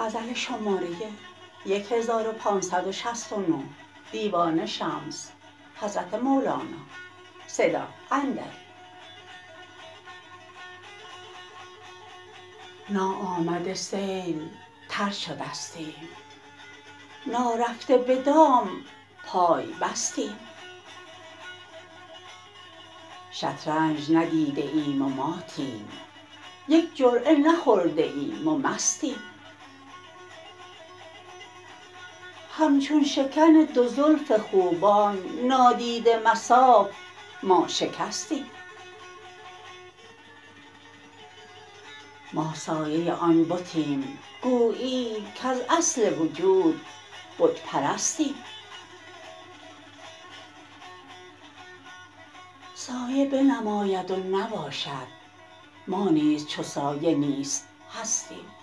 ناآمده سیل تر شدستیم، نارفته به دام پای بستیم. شطرنج ندیده ایم و ماتیم، یک جرعه نخورده ایم و مستیم. همچون شکن دو زلف خوبان نادیده مصاف ما شکستیم. ما سایه آن بتیم گویی کز اصل وجود بت پرستیم. سایه بنماید و نباشد، ما نیز چو سایه نیز هستیم.